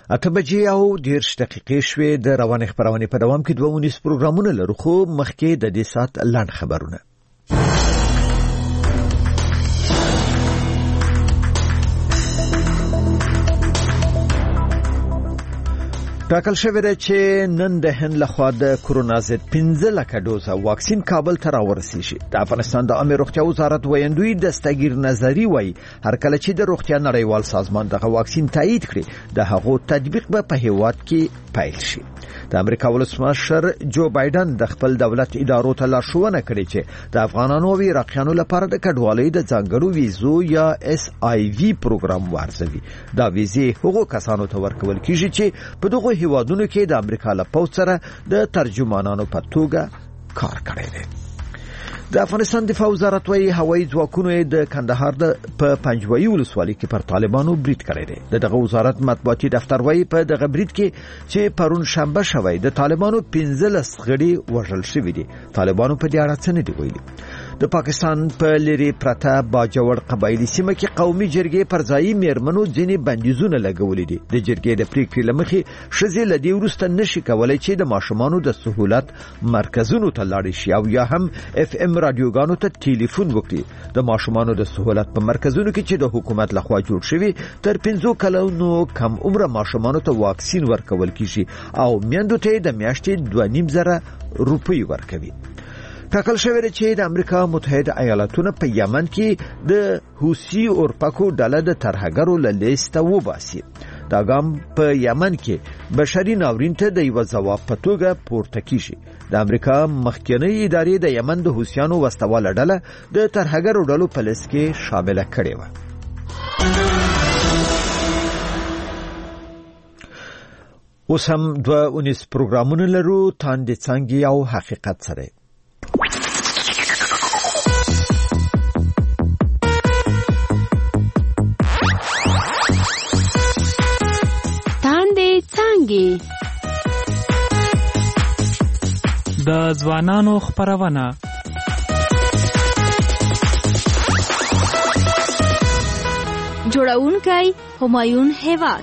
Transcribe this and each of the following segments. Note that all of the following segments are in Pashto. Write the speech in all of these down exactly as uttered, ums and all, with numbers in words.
اته بجې او دیرش دقیقې شوې. د روانې خبرونه په دوام کې دوه ونیس پروګرامونه لرو، خو مخکې د دې سات لاند خبرونه. ټاکل شوې ده چې نن د هند لخوا د کورونا ضد پنځه لکه ډوزه واکسین کابل ته راورسیږي. د افغانستان د عامه روغتیا وزارت ویاندوی دستگیر نظری وایي هر کله چې د روغتیا نړیوال سازمان دغه واکسین تایید کړي د هغو تطبیق به په هیواد کې پیل شي. د امریکا ولسمشر جو بایدن د خپل دولت ادارو ته لارښوونه کړې چې د افغانانو او عراقیانو لپاره د کډوالۍ د ځانګړو ویزو یا اس آی وی پروګرام وارزوي. دا ویزې هغو کسانو ته ورکول کیږي چې په دغه هیوادونو کې د امریکا له پوځ سره د ترجمانانو په توګه کار کړی دی. د افغانستان دفاع وزارت وايي هوایي ځواکونو د کندهار د په پنجوایي ولسوالۍ کې پر طالبانو برید کړی دی. دغه وزارت مطبوعاتي دفتر وايي په دغه برید کې چې پرون شنبه شوی د طالبانو پنځلس غړي وژل شوي دي. طالبانو په دې اړه څه نه دی ویلي. د پاکستان په لری پرته باجوړ قبایلی سیمه کې قومي جرګې پر ځای میرمنو ځینې بندیزونه لګولې دي. د جرګې د پریکړې لمخې شذې لدی ورسته نشي کولای چې د ماشومانو د سہولت مرکزونو ته لاړ شي او یا هم اف ام رادیوګانو ته ټلیفون وکړي. د ماشومانو د سہولت په مرکزونو کې چې د حکومت لخوا جوړ شوی تر پنځو کلونو کم عمره ماشومانو ته واکسین ورکول کیږي او میندو ته د میاشتې دوه نیم زره روپۍ ورکوي. ټاکل شوی دی چې د امریکا متحده ایالاتونو په یمن کې د حوثي اورپکو ډله د ترهګرو له لیسته وباسي. دا ګام په یمن کې بشري ناورین ته د یو ځواب په توګه پورته کیږي. د امریکا مخکنی ادارې د یمن د حوثیانو وسوال ډله د ترهګرو ډلو په لیست کې شامل کړي و. اوس هم دوه ونیس پروګرامونه لرو، تاندې څنګه او حقیقت سره. د ځوانانو خبرونه جوړونکی همایون هیواد.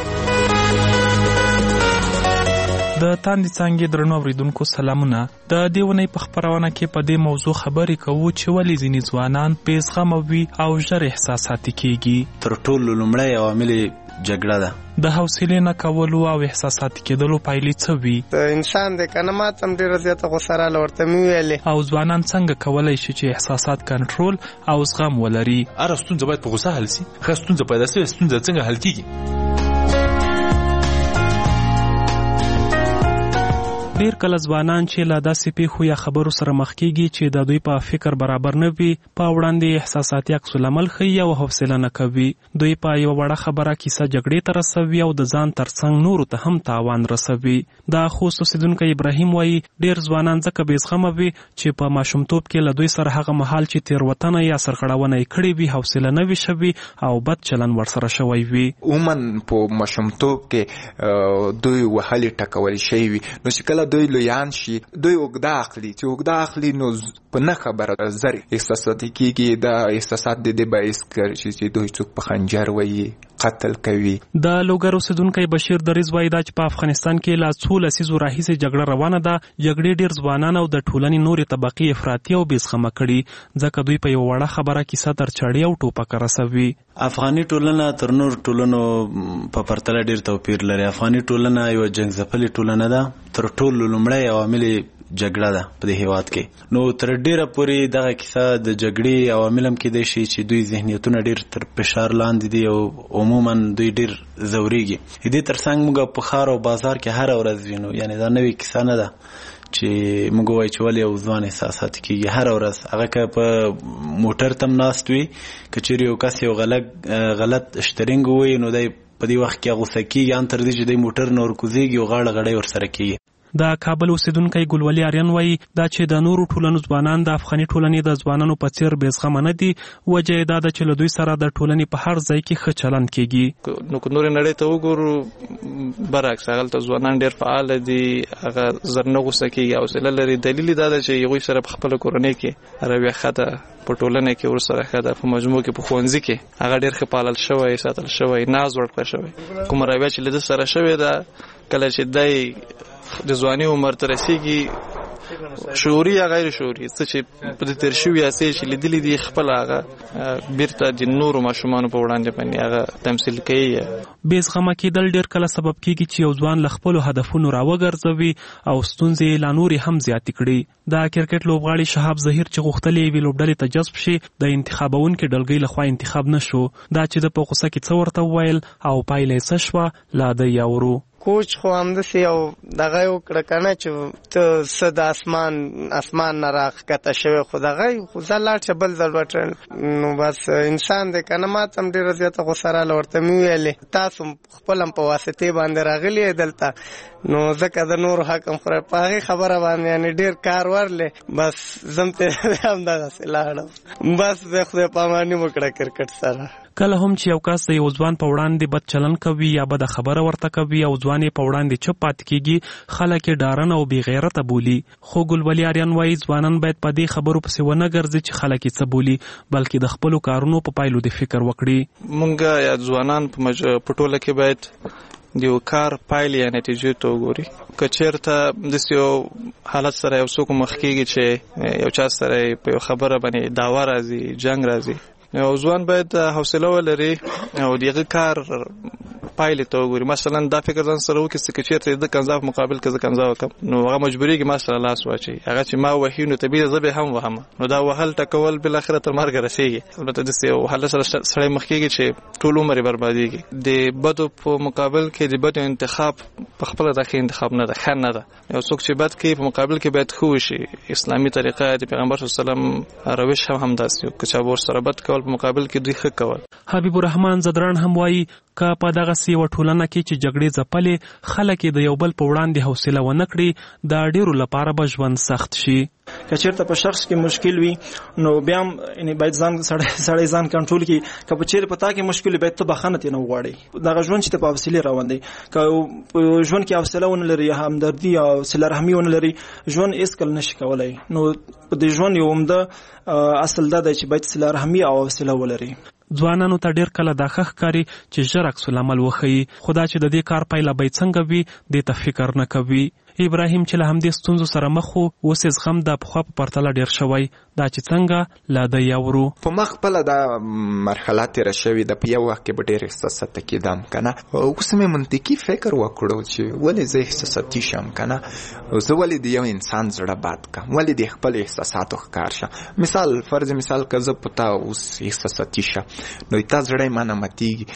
د تاندې څنګه درنو اوریدونکو سلامونه. د دیونی په خبرونه کې په دې موضوع خبرې کوو چې ولې ځینې ځوانان بېزغمه وي او ژر احساساتي کېږي. تر ټولو لومړی عوامل جګړه ده. د حوصلې نه کولو او احساساتي کېدلو پایلې څه وي؟ د انسان د کنه ماتم ډیره زیاته غوسه را لورته مې ویلې. او ځوانان څنګه کولای شي چې احساسات کنټرول او زغم ولري؟ هر ستونزه باید په غوسه حل شي. خو ستونزه پیدا شي، ستونزه څنګه حل کیږي؟ ډیر کله ځوانان چې لا داسې پیښو یا خبرو سره مخ کیږي چې د دوی په فکر برابر نه وي، په وړاندې احساساتي عکس العمل ښیي او حوصله نه کوي. دوی په یو وړه خبره کیسه جګړې ته رسوي او د ځان ترڅنګ نورو ته هم تاوان رسوي. د خوست اوسیدونکی ابراهیم وایي ډیر ځوانان ځکه بېزغمه وي چې په ماشومتوب کې له دوی سره هغه مهال چې تېروتنه یا سرغړونه یې کړې وي حوصله نه وي شوي او بد چلن ورسره شوی وي. عموما په ماشومتوب کې دوی وهلې ټکول شوي وي، نو چې کله دوی لویان شي دوی اوږده اخلي چې اوږده اخلي نو په نه خبره زر احساساتي کېږي. دا احساسات د دې باعث کړي چې دوی څوک په خنجر وایي، قتل کوي. د لوګر اوسیدونکی بشیر دریز وایي دا چې په افغانستان کې لا څو لسیزو راهیسې جګړه روانه ده. جګړې ډېر ځوانان او د ټولنې نورې طبقې افراطي او بېزغمه کړي ځکه دوی په یو وړه خبره کیسه تر چړې او ټوپکه رسوي. افغاني ټولنه تر نور ټولنو په پرتله ډېر توپیر لري. افغاني ټولنه یو جنګ ځپلې ټولنه ده. تر ټولو لومړی عوامل جګړه ده په دې هیواد کې. نو تر ډیره پورې دغه کیسه د جګړې عوامل هم کېدای شي چې دوی ذهنیتونه ډیر تر فشار لاندې دي او عموما دوی ډیر ځورېږي. دې ترڅنګ موږ په ښار او بازار کې هره ورځ وینو، یعنی دا نوې کیسه نه ده چې موږ وایو چې ولې یو ځوان احساسات کېږي. هره ورځ هغه که په موټر تم ناست وي، که چیرې یو کس یو غلط شترینګ ووایي نو دی په دې وخت کې غوسه کېږي، ان تر دې چې دی موټر نه ورکوزېږي او غاړه غړۍ ورسره کېږي. د کابل اوسیدونکو ګلولي آریان وایي دا چې د نورو ټولنو ځوانان د افغاني ټولنې د ځوانانو په څیر بېزغمه نه دي، وجه یې دا ده چې له دوی سره د ټولنې په هر ځای کې ښه چلند کیږي. نو که نورې نړۍ ته وګورو برعکس هغلته ځوانان ډېر فعال دي، هغه زر نه غوسه کېږي، حوصله لري. دلیل دا ده چې هغوی سره په خپله کورنۍ کې رویه ښه ده، په ټولنه کې ورسره ښه ده، په مجموع کې په ښوونځي کې هغه ډېر ښه پالل شوی، ساتل شوی، ناز ورکړی شوی. کومه رویه چې له ده سره شوې ده، کله چې دی د ځواني عمر ته رسېږي، شعوري یا غیر شعوري، څه چې په دې تېر شوي هڅې چې لیدلي دي خپله هغه بیرته د نورو ماشومانو په وړاندې باندې هغه تمثیل کوي. بېزغمه کېدل ډېر کله سبب کېږي چې یو ځوان له خپلو هدفونو راوګرځوي او ستونزې یې لا نورې هم زیاتې کړي. د کرکټ لوبغاړي شهاب ظهیر چې غوښتل یوې لوبډلې ته جذب شي، د انتخابونکې ډلګۍ لخوا انتخاب نه شو. دا چې د په غوسه کې څه ورته وویل او پایله یې څه شوه، لا دی اورو. کوچ خو همداسې یو دغه یې وکړه که نه چې ته څه د اسمان اسمان نه راښکته شوی، خو دغه خو ځه لاړ شه بل ځل به نو بس انسان دی که نه. ما ته هم ډېره زیاته غوسه راله، ورته مې ویلې تاسو خپل هم په واسطې باندې راغلي یې دلته، نو ځکه د نورو حق هم خورئ. په هغې خبره باندې یعنې ډېر کار ورلې، بس زم ته همدغسې لاړم، بس بیا خدای پاماني وکړه کرکټ سره. کله هم چې یو کس د یو ځوان په وړاندې بد چلن کوي یا بده خبره ورته کوي او ځوان یې په وړاندې چپ پاتې کېږي، خلک یې ډارن او بې غیرته بولي. خو ګلولي آریان وایي ځوانان باید په دې خبرو پسې ونه ګرځي چې خلک یې څه بولي، بلکې د خپلو کارونو په پایلو د فکر وکړي. مونږ یا ځوانان په مج... ټوله کې باید د یو کار پایلې یا نتیجې ته وګوري. که چېرته داسې یو حالت سره یو څوک مخ کېږي چې یو چا سره په یو خبره باندې دعوا راځي، جنګ راځي، نو ځوان باید حوصله ولري او د هغه کار پایلې ته وګوري. مثلا دا فکر ځان سره وکړي چې که چېرته د کنځا په مقابل کې زه کنځا وکړم، نو هغه مجبورېږي ما سره لاس واچوي. هغه چې ما وهي نو طبیعي زه به هم وهم، نو دا وهل ټکول بالاخره تر مرګه رسېږي. البته داسې یو حالت سره سړی مخ کېږي چې ټول عمر یې بربادېږي. د بدو په مقابل کې د بدو انتخاب په خپله دا ښه انتخاب نه ده، ښه نه ده. یو څوک چې بد کوي په مقابل کې باید ښه وشي. اسلامي طریقه د پیغمبر صلی الله علیه وسلم روش هم همداسې و، که چا ورسره بد کول په مقابل کې دوی ښه کول. حبیب الرحمن زدران هم وایي که په دغسې یوه ټولنه کې چې جګړې ځپلې خلک یې د یو بل په وړاندې حوصله ونه کړي، د ډېرو لپاره به ژوند سخت شي. که چېرته په شخص کې مشکل وي نو بیا هم باید ځان سړی ځان کنټرول کړي. که په چېرې په تا کې مشکل وي باید ته بخښنه ترې نه وغواړې. دغه ژوند چې ته په حوصلې روان دی، که په ژوند کې حوصله ونه لري، همدردي او صله رحمي ونه لري، ژوند هېڅکله نشي کولی. نو په دې ژوند یو عمده اصل دا دی چې باید صله رحمي او حوصله ولري. ځوانانو ته ډېر کله دا ښه ښکاري چې ژر عکس العمل وښیي، خو دا چې د دې کار پایله به یې څنګه وي دې ته فکر نه کوي. ابراهیم چې له همدې ستونزو سره مخ و، اوس یې زغم د پخوا په پرتله ډېر شوی. دا چې څنګه لا دی اورو. په ما خپله دا مرحله تېره شوې ده، په یو وخت کې به ډېر احساساتي کېدم که نه. اوس مې منطقي فکر وکړو چې ولې زه احساساتي شم که نه، زه ولې د یو انسان زړه باد کړم، ولې د خپل احساساتو ښکار شم. مثال فرض مثال که زه په تا اوس احساساتي شم نو تا زړه یې ما نه ماتېږي،